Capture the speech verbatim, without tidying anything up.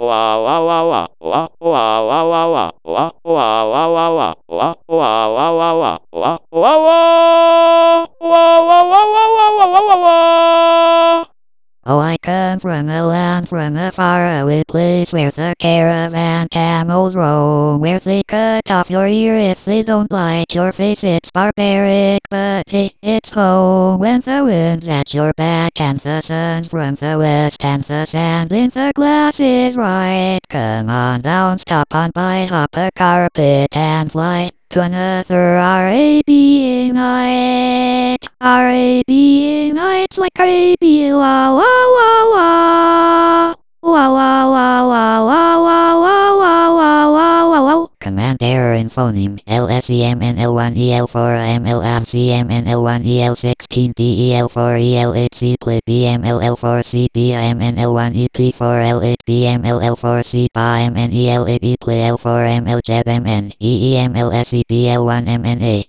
Oh, I come from a land from a faraway place where the caravan camels roam, where they cut off your ear if they don't like your face. It's barbaric, but hey, it's home. When the wind's at your back and the sun's from the west and the sand in the glass is right, come on down, stop on by, hop a carpet and fly to another Arabian night. Arabian nights like Arabia, wow, wow, wow, wow. Wow, wow, wow, wow, wow, wow, wow, wow, wow, wow, wow, wow. Command error in phoneme. L S E M N L one E L four M L F C M N L one E L sixteen D E L four E L eight C Play B M L L four C B M N L one E P four L eight B M L L four C B M N E L eight E Play L four M L J B M N E E M L S E B L one M N A.